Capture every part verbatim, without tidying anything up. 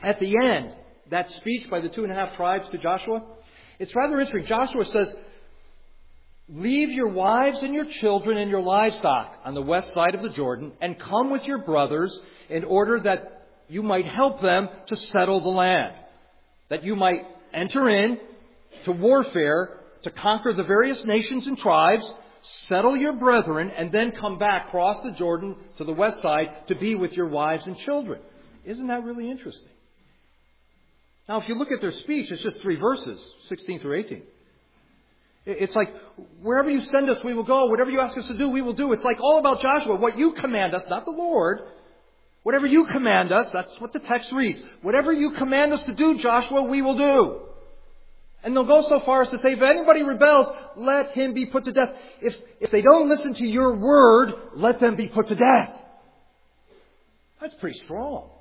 at the end, that speech by the two and a half tribes to Joshua, it's rather interesting. Joshua says, leave your wives and your children and your livestock on the west side of the Jordan and come with your brothers in order that you might help them to settle the land. That you might enter in to warfare to conquer the various nations and tribes, settle your brethren, and then come back, cross the Jordan to the west side to be with your wives and children. Isn't that really interesting? Now, if you look at their speech, it's just three verses, sixteen through eighteen. It's like, wherever you send us, we will go. Whatever you ask us to do, we will do. It's like all about Joshua. What you command us, not the Lord. Whatever you command us, that's what the text reads. Whatever you command us to do, Joshua, we will do. And they'll go so far as to say, if anybody rebels, let him be put to death. If, if they don't listen to your word, let them be put to death. That's pretty strong.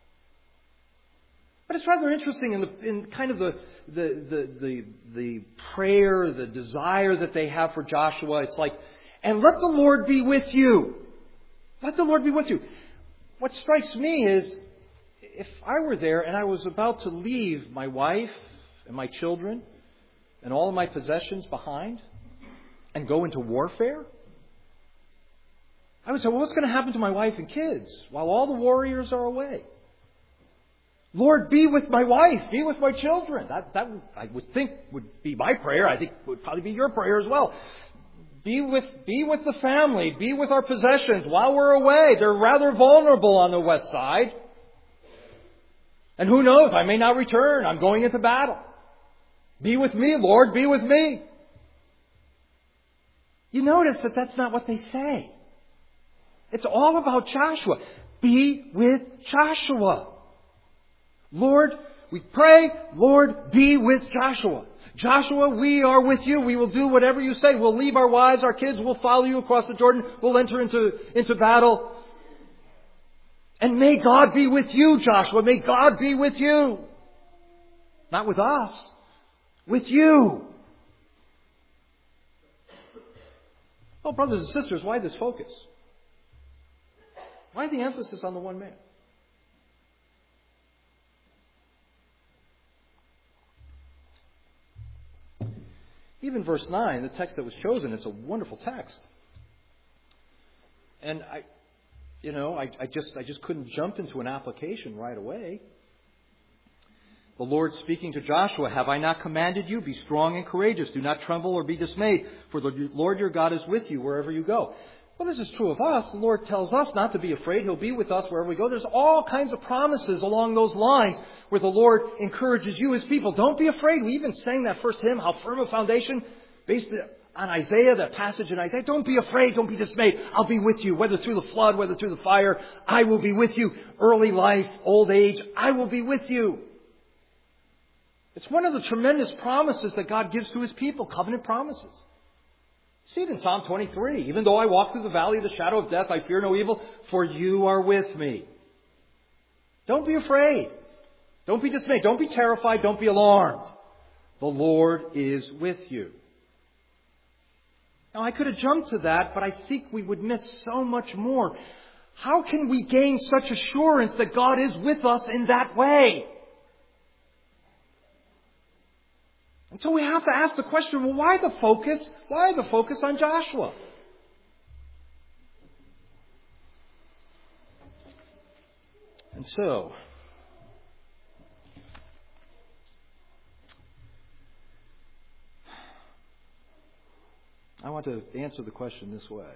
But it's rather interesting in, the, in kind of the, the, the, the, the prayer, the desire that they have for Joshua. It's like, and let the Lord be with you. Let the Lord be with you. What strikes me is, if I were there and I was about to leave my wife and my children and all of my possessions behind and go into warfare, I would say, well, what's going to happen to my wife and kids while all the warriors are away? Lord, be with my wife, be with my children. That, that I would think would be my prayer. I think would probably be your prayer as well. Be with, be with the family, be with our possessions while we're away. They're rather vulnerable on the west side. And who knows, I may not return. I'm going into battle. Be with me, Lord, be with me. You notice that that's not what they say. It's all about Joshua. Be with Joshua. Lord, we pray, Lord, be with Joshua. Joshua, we are with you. We will do whatever you say. We'll leave our wives, our kids. We'll follow you across the Jordan. We'll enter into, into battle. And may God be with you, Joshua. May God be with you. Not with us. With you. Oh, brothers and sisters, why this focus? Why the emphasis on the one man? Even verse nine, the text that was chosen, it's a wonderful text. And I, you know, I, I just I just couldn't jump into an application right away. The Lord speaking to Joshua, have I not commanded you? Be strong and courageous. Do not tremble or be dismayed, for the Lord your God is with you wherever you go. Well, this is true of us. The Lord tells us not to be afraid. He'll be with us wherever we go. There's all kinds of promises along those lines where the Lord encourages you, His people. Don't be afraid. We even sang that first hymn, How Firm a Foundation, based on Isaiah, that passage in Isaiah. Don't be afraid. Don't be dismayed. I'll be with you, whether through the flood, whether through the fire. I will be with you. Early life, old age, I will be with you. It's one of the tremendous promises that God gives to His people, covenant promises. See it in Psalm twenty-three. Even though I walk through the valley of the shadow of death, I fear no evil, for you are with me. Don't be afraid. Don't be dismayed. Don't be terrified. Don't be alarmed. The Lord is with you. Now, I could have jumped to that, but I think we would miss so much more. How can we gain such assurance that God is with us in that way? And so we have to ask the question, well, why the focus? Why the focus on Joshua? And so, I want to answer the question this way.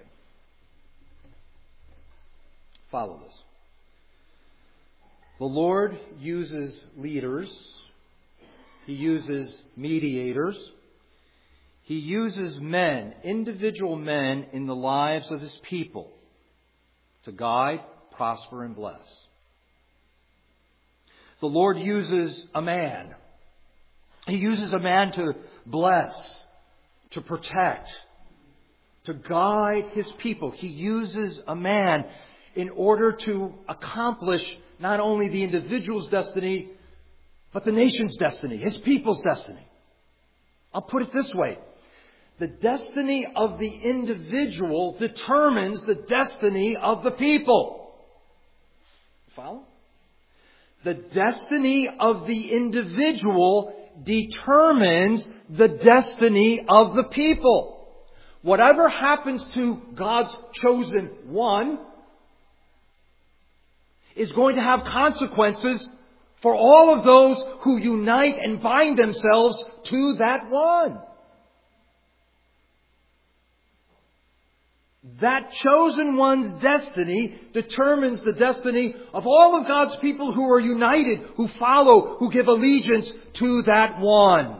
Follow this. The Lord uses leaders. He uses mediators. He uses men, individual men in the lives of His people to guide, prosper, and bless. The Lord uses a man. He uses a man to bless, to protect, to guide His people. He uses a man in order to accomplish not only the individual's destiny, but the nation's destiny, His people's destiny. I'll put it this way. The destiny of the individual determines the destiny of the people. Follow? The destiny of the individual determines the destiny of the people. Whatever happens to God's chosen one is going to have consequences for all of those who unite and bind themselves to that one. That chosen one's destiny determines the destiny of all of God's people who are united, who follow, who give allegiance to that one.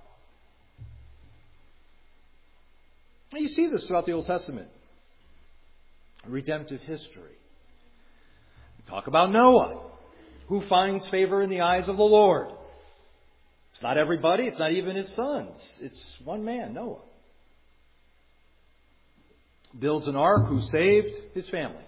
And you see this throughout the Old Testament. Redemptive history. We talk about Noah, who finds favor in the eyes of the Lord. It's not everybody, it's not even his sons. It's one man, Noah. Builds an ark who saved his family.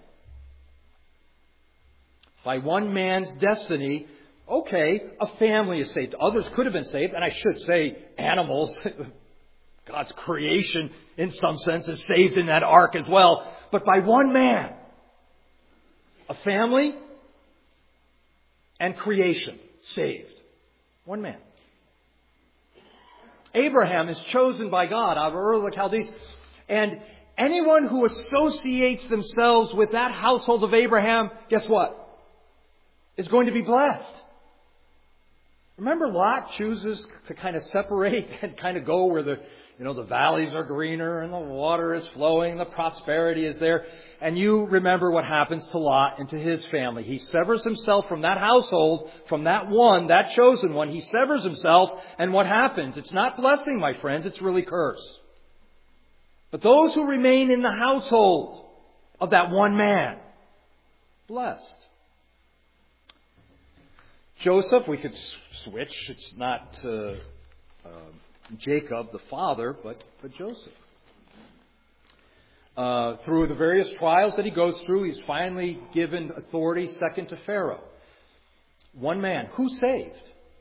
By one man's destiny, okay, a family is saved. Others could have been saved, and I should say animals. God's creation, in some sense, is saved in that ark as well. But by one man, a family and creation saved. One man. Abraham is chosen by God out of Ur of the Chaldees, and anyone who associates themselves with that household of Abraham, guess what? Is going to be blessed. Remember, Lot chooses to kind of separate and kind of go where the, you know, the valleys are greener and the water is flowing, the prosperity is there. And you remember what happens to Lot and to his family. He severs himself from that household, from that one, that chosen one. He severs himself, and what happens? It's not blessing, my friends, it's really curse. But those who remain in the household of that one man, blessed. Joseph, we could switch. It's not uh, uh, Jacob, the father, but, but Joseph. Uh, through the various trials that he goes through, he's finally given authority second to Pharaoh. One man. Who saved?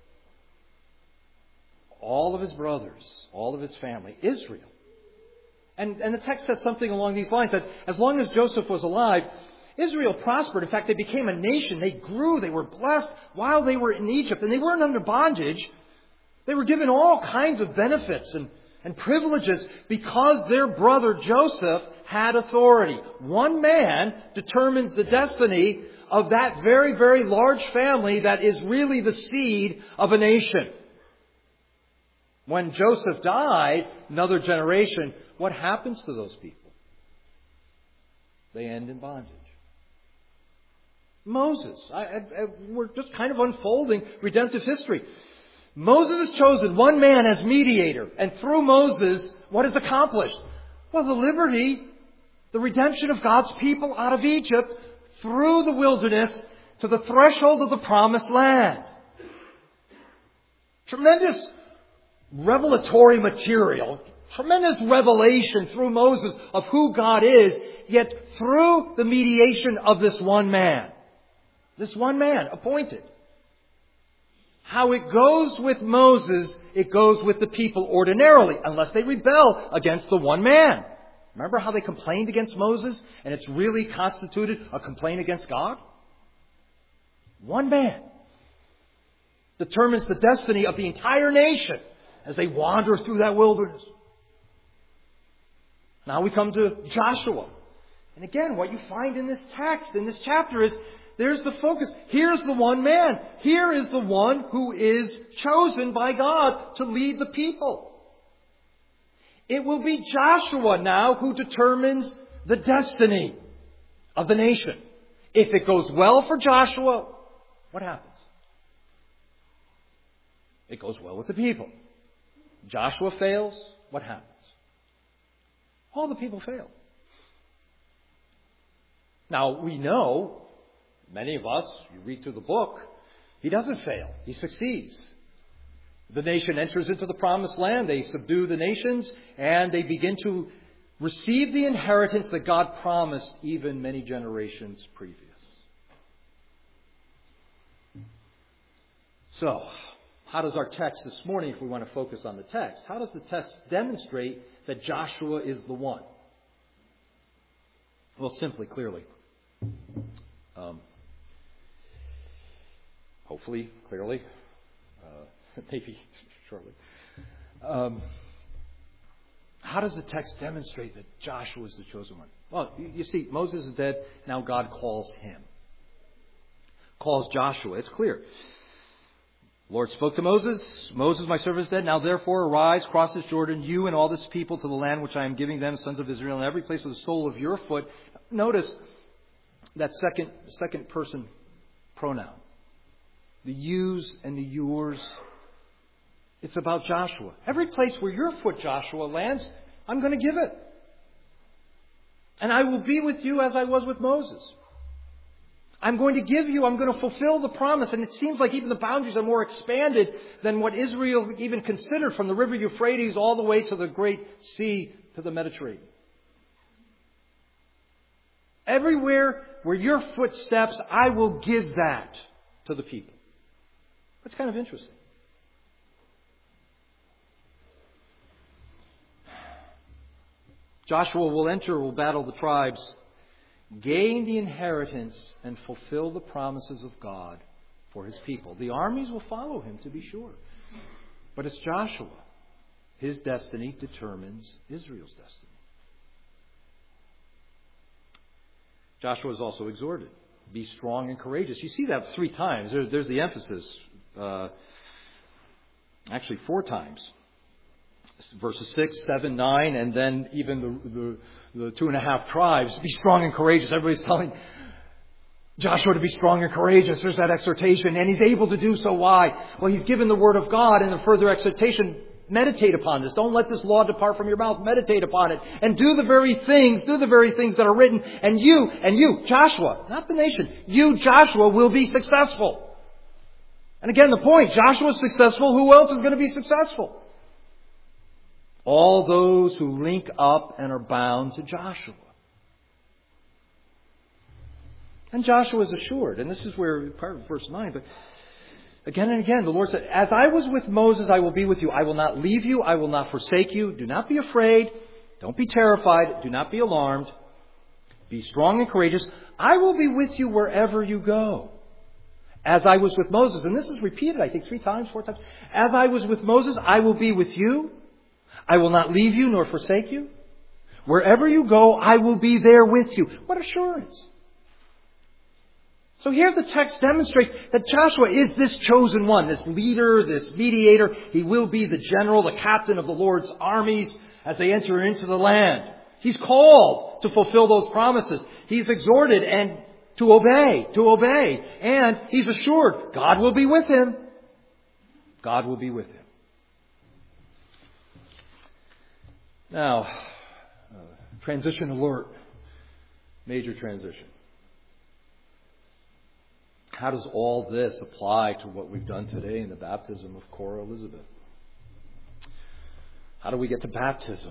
All of his brothers, all of his family, Israel. And, and the text says something along these lines, that as long as Joseph was alive, Israel prospered. In fact, they became a nation. They grew. They were blessed while they were in Egypt. And they weren't under bondage. They were given all kinds of benefits and, and privileges because their brother Joseph had authority. One man determines the destiny of that very, very large family that is really the seed of a nation. When Joseph dies, another generation, what happens to those people? They end in bondage. Moses. I, I, I, we're just kind of unfolding redemptive history. Moses is chosen, one man as mediator. And through Moses, what is accomplished? Well, the liberty, the redemption of God's people out of Egypt through the wilderness to the threshold of the promised land. Tremendous revelatory material. Tremendous revelation through Moses of who God is, yet through the mediation of this one man. This one man appointed. How it goes with Moses, it goes with the people ordinarily, unless they rebel against the one man. Remember how they complained against Moses, and it's really constituted a complaint against God? One man determines the destiny of the entire nation as they wander through that wilderness. Now we come to Joshua. And again, what you find in this text, in this chapter, is there's the focus. Here's the one man. Here is the one who is chosen by God to lead the people. It will be Joshua now who determines the destiny of the nation. If it goes well for Joshua, what happens? It goes well with the people. Joshua fails, what happens? All the people fail. Now, we know, many of us, you read through the book, he doesn't fail. He succeeds. The nation enters into the promised land. They subdue the nations, and they begin to receive the inheritance that God promised even many generations previous. So, how does our text this morning, if we want to focus on the text, how does the text demonstrate that Joshua is the one? Well, simply, clearly. Um, hopefully, clearly, uh, maybe shortly. Um, how does the text demonstrate that Joshua is the chosen one? Well, you, you see, Moses is dead. Now God calls him. Calls Joshua. It's clear. The Lord spoke to Moses. Moses, my servant, is dead. Now therefore arise, cross this Jordan, you and all this people, to the land which I am giving them, sons of Israel, in every place with the sole of your foot. Notice that second, second person pronoun. The yous and the yours. It's about Joshua. Every place where your foot, Joshua, lands, I'm going to give it. And I will be with you as I was with Moses. I'm going to give you, I'm going to fulfill the promise. And it seems like even the boundaries are more expanded than what Israel even considered, from the river Euphrates all the way to the great sea, to the Mediterranean. Everywhere where your foot steps, I will give that to the people. That's kind of interesting. Joshua will enter, will battle the tribes, gain the inheritance, and fulfill the promises of God for his people. The armies will follow him, to be sure. But it's Joshua. His destiny determines Israel's destiny. Joshua is also exhorted, be strong and courageous. You see that three times. There, there's the emphasis. Uh, actually, four times. Verses six, seven, nine, and then even the, the, the two and a half tribes. Be strong and courageous. Everybody's telling Joshua to be strong and courageous. There's that exhortation. And he's able to do so. Why? Well, he's given the word of God, and the further exhortation, meditate upon this. Don't let this law depart from your mouth. Meditate upon it. And do the very things, do the very things that are written. And you, and you, Joshua, not the nation, you, Joshua, will be successful. And again, the point, Joshua's successful. Who else is going to be successful? All those who link up and are bound to Joshua. And Joshua is assured, and this is where part of verse nine, but again and again the Lord said, as I was with Moses, I will be with you. I will not leave you. I will not forsake you. Do not be afraid. Don't be terrified. Do not be alarmed. Be strong and courageous. I will be with you wherever you go. As I was with Moses, and this is repeated, I think, three times, four times. As I was with Moses, I will be with you. I will not leave you nor forsake you. Wherever you go, I will be there with you. What assurance. So here the text demonstrates that Joshua is this chosen one, this leader, this mediator. He will be the general, the captain of the Lord's armies as they enter into the land. He's called to fulfill those promises. He's exhorted and to obey, to obey. And he's assured God will be with him. God will be with him. Now, uh, transition alert. Major transition. How does all this apply to what we've done today in the baptism of Cora Elizabeth? How do we get to baptism?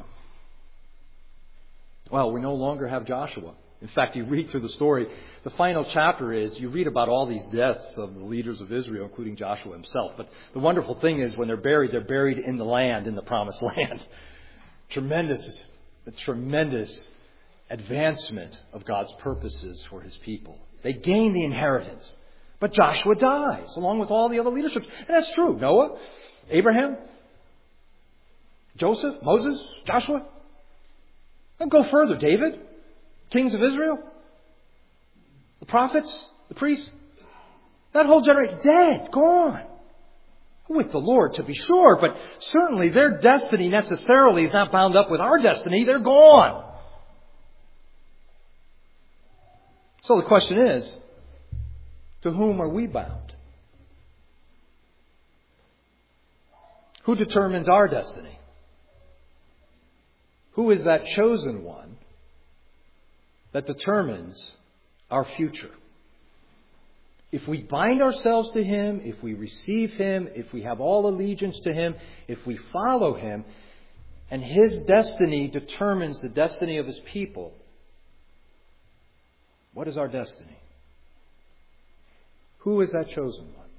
Well, we no longer have Joshua. In fact, you read through the story, the final chapter is, you read about all these deaths of the leaders of Israel, including Joshua himself. But the wonderful thing is, when they're buried, they're buried in the land, in the promised land. Tremendous, a tremendous advancement of God's purposes for his people. They gain the inheritance. But Joshua dies, along with all the other leadership. And that's true. Noah, Abraham, Joseph, Moses, Joshua. And go further. David, kings of Israel, the prophets, the priests. That whole generation, dead, gone. With the Lord, to be sure, but certainly their destiny necessarily is not bound up with our destiny. They're gone. So the question is, to whom are we bound? Who determines our destiny? Who is that chosen one that determines our future? If we bind ourselves to him, if we receive him, if we have all allegiance to him, if we follow him, and his destiny determines the destiny of his people, what is our destiny? Who is that chosen one?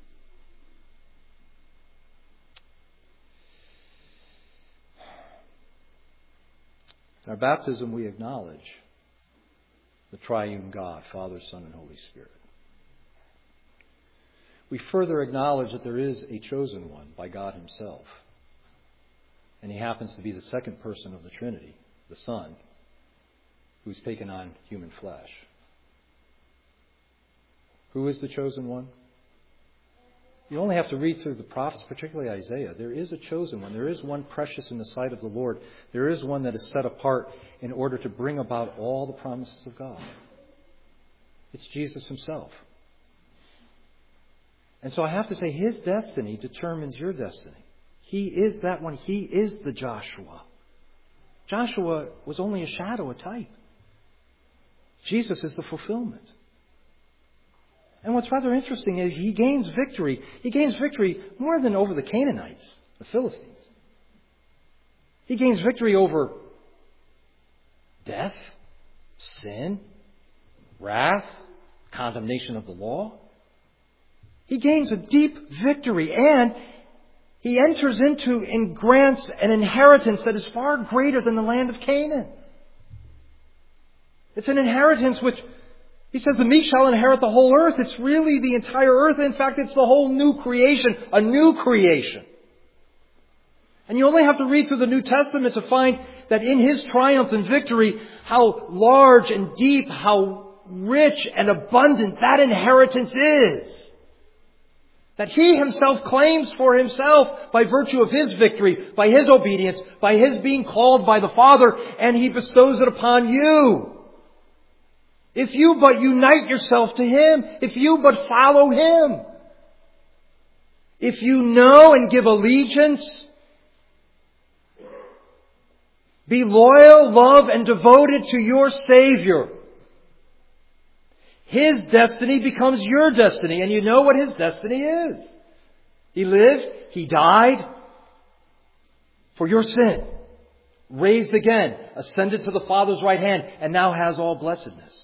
In our baptism, we acknowledge the triune God, Father, Son, and Holy Spirit. we further acknowledge that there is a chosen one by God himself. And he happens to be the second person of the Trinity, the Son, who's taken on human flesh. Who is the chosen one? You only have to read through the prophets, particularly Isaiah. There is a chosen one. There is one precious in the sight of the Lord. There is one that is set apart in order to bring about all the promises of God. It's Jesus himself. And so I have to say, his destiny determines your destiny. He is that one. He is the Joshua. Joshua was only a shadow, a type. Jesus is the fulfillment. And what's rather interesting is he gains victory. He gains victory more than over the Canaanites, the Philistines. He gains victory over death, sin, wrath, condemnation of the law. He gains a deep victory, and he enters into and grants an inheritance that is far greater than the land of Canaan. It's an inheritance which, he says, the meek shall inherit the whole earth. It's really the entire earth. In fact, it's the whole new creation, a new creation. And you only have to read through the New Testament to find that in his triumph and victory, how large and deep, how rich and abundant that inheritance is. That he himself claims for himself by virtue of his victory, by his obedience, by his being called by the Father, and he bestows it upon you. If you but unite yourself to him, if you but follow him, if you know and give allegiance, be loyal, love, and devoted to your Savior, his destiny becomes your destiny. And you know what his destiny is. He lived, he died for your sin, raised again, ascended to the Father's right hand, and now has all blessedness.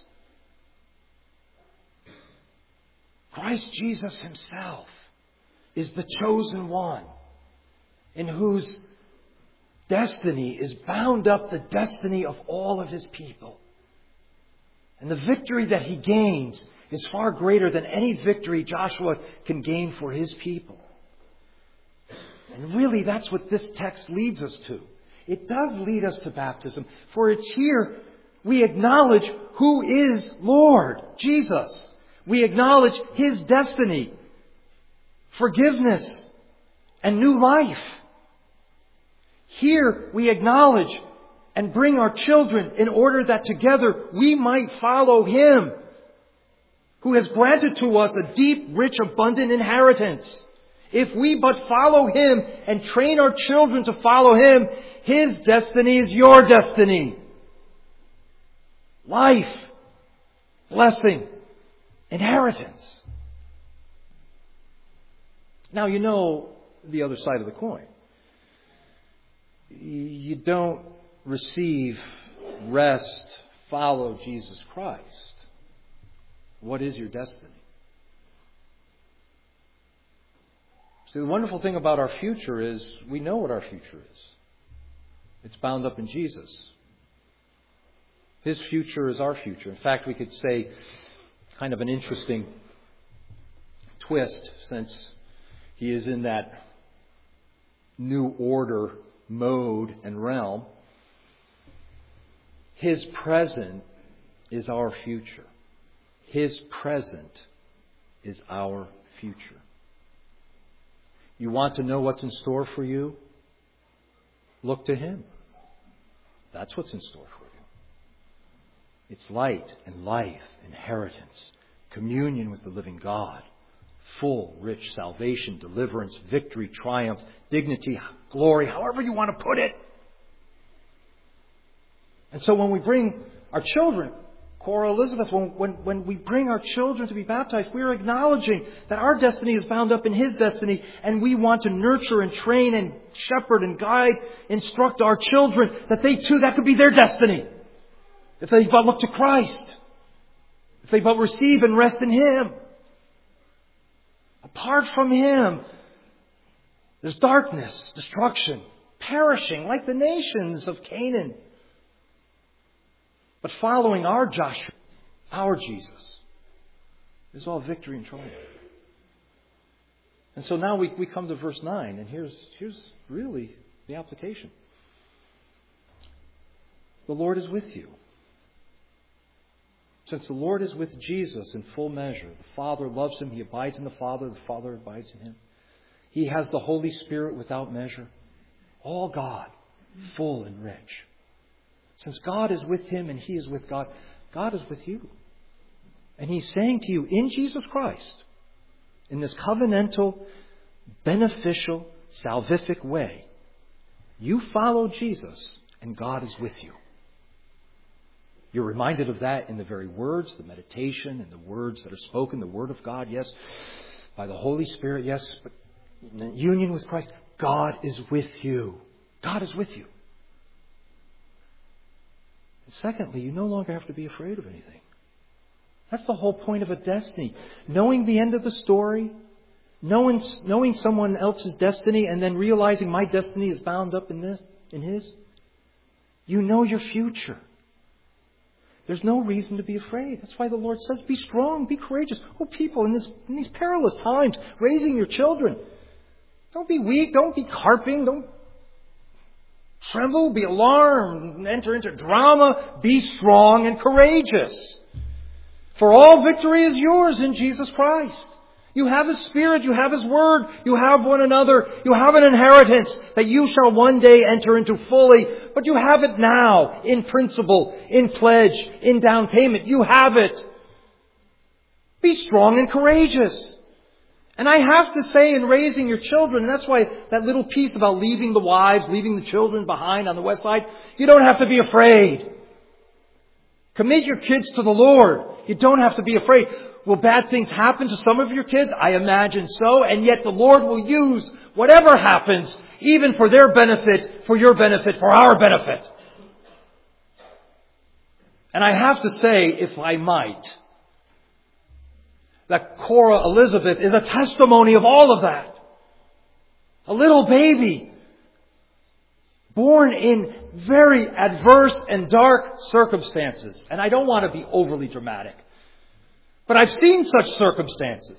Christ Jesus himself is the chosen one in whose destiny is bound up the destiny of all of his people. And the victory that he gains is far greater than any victory Joshua can gain for his people. And really, that's what this text leads us to. It does lead us to baptism, for it's here we acknowledge who is Lord, Jesus. We acknowledge his destiny, forgiveness, and new life. Here we acknowledge and bring our children in order that together we might follow him who has granted to us a deep, rich, abundant inheritance. If we but follow him and train our children to follow him, his destiny is your destiny. Life, blessing, inheritance. Now, you know the other side of the coin. You don't receive, rest, follow Jesus Christ. What is your destiny? See, the wonderful thing about our future is we know what our future is. It's bound up in Jesus. His future is our future. In fact, we could say kind of an interesting twist, since he is in that new order mode and realm. His present is our future. His present is our future. You want to know what's in store for you? Look to him. That's what's in store for you. It's light and life, inheritance, communion with the living God, full, rich salvation, deliverance, victory, triumph, dignity, glory, however you want to put it. And so when we bring our children, Cora Elizabeth, when, when, when we bring our children to be baptized, we are acknowledging that our destiny is bound up in his destiny, and we want to nurture and train and shepherd and guide, instruct our children that they too, that could be their destiny. If they but look to Christ. If they but receive and rest in him. Apart from him, there's darkness, destruction, perishing like the nations of Canaan. But following our Joshua, our Jesus, is all victory and triumph. And so now we, we come to verse nine, and here's, here's really the application. The Lord is with you. Since the Lord is with Jesus in full measure, the Father loves him, he abides in the Father, the Father abides in him. He has the Holy Spirit without measure. All God, full and rich. Since God is with him and he is with God, God is with you. And he's saying to you, in Jesus Christ, in this covenantal, beneficial, salvific way, you follow Jesus and God is with you. You're reminded of that in the very words, the meditation, and the words that are spoken, the Word of God, yes, by the Holy Spirit, yes, but in union with Christ, God is with you. God is with you. And secondly, you no longer have to be afraid of anything. That's the whole point of a destiny. Knowing the end of the story, knowing, knowing someone else's destiny, and then realizing my destiny is bound up in this, in his. You know your future. There's no reason to be afraid. That's why the Lord says, be strong, be courageous. Oh, people, in, this, in these perilous times, raising your children, don't be weak, don't be carping, don't tremble, be alarmed, enter into drama. Be strong and courageous. For all victory is yours in Jesus Christ. You have His Spirit, you have His Word, you have one another, you have an inheritance that you shall one day enter into fully. But you have it now, in principle, in pledge, in down payment. You have it. Be strong and courageous. And I have to say, in raising your children, and that's why that little piece about leaving the wives, leaving the children behind on the west side, you don't have to be afraid. Commit your kids to the Lord. You don't have to be afraid. Will bad things happen to some of your kids? I imagine so. And yet the Lord will use whatever happens, even for their benefit, for your benefit, for our benefit. And I have to say, if I might, that Cora Elizabeth is a testimony of all of that. A little baby born in very adverse and dark circumstances. And I don't want to be overly dramatic, but I've seen such circumstances.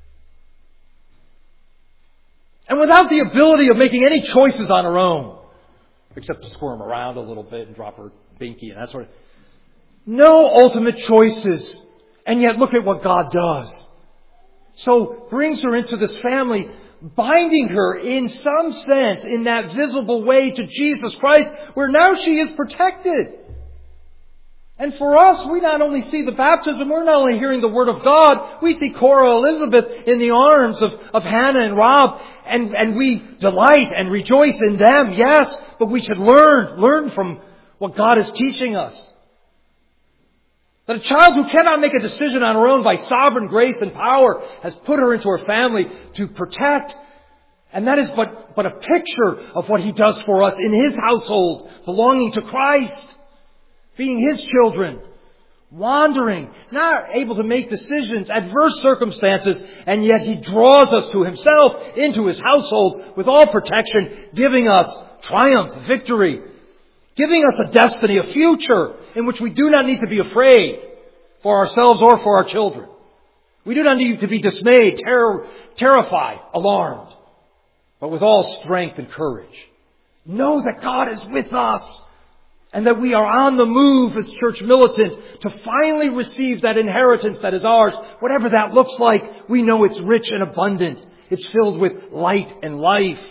And without the ability of making any choices on her own, except to squirm around a little bit and drop her binky and that sort of. No ultimate choices. And yet look at what God does. So brings her into this family, binding her in some sense in that visible way to Jesus Christ, where now she is protected. And for us, we not only see the baptism, we're not only hearing the Word of God, we see Cora Elizabeth in the arms of, of Hannah and Rob, and, and we delight and rejoice in them, yes, but we should learn, learn from what God is teaching us. That a child who cannot make a decision on her own by sovereign grace and power has put her into her family to protect. And that is but, but a picture of what He does for us in His household, belonging to Christ, being His children, wandering, not able to make decisions, adverse circumstances, and yet He draws us to Himself into His household with all protection, giving us triumph, victory, giving us a destiny, a future in which we do not need to be afraid for ourselves or for our children. We do not need to be dismayed, terror, terrified, alarmed, but with all strength and courage. Know that God is with us and that we are on the move as church militant to finally receive that inheritance that is ours. Whatever that looks like, we know it's rich and abundant. It's filled with light and life.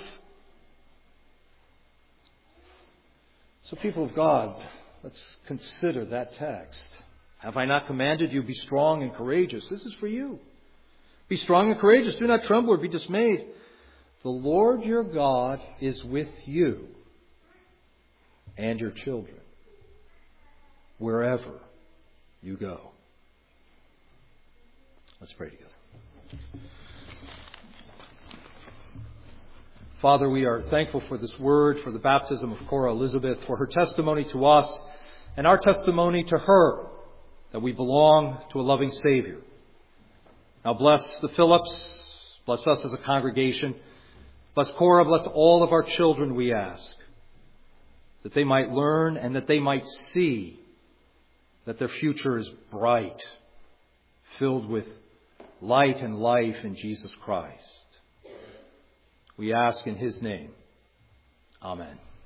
So people of God, let's consider that text. Have I not commanded you, be strong and courageous? This is for you. Be strong and courageous. Do not tremble or be dismayed. The Lord your God is with you and your children, wherever you go. Let's pray together. Father, we are thankful for this word, for the baptism of Cora Elizabeth, for her testimony to us and our testimony to her that we belong to a loving Savior. Now bless the Phillips, bless us as a congregation, bless Cora, bless all of our children, we ask, that they might learn and that they might see that their future is bright, filled with light and life in Jesus Christ. We ask in his name. Amen.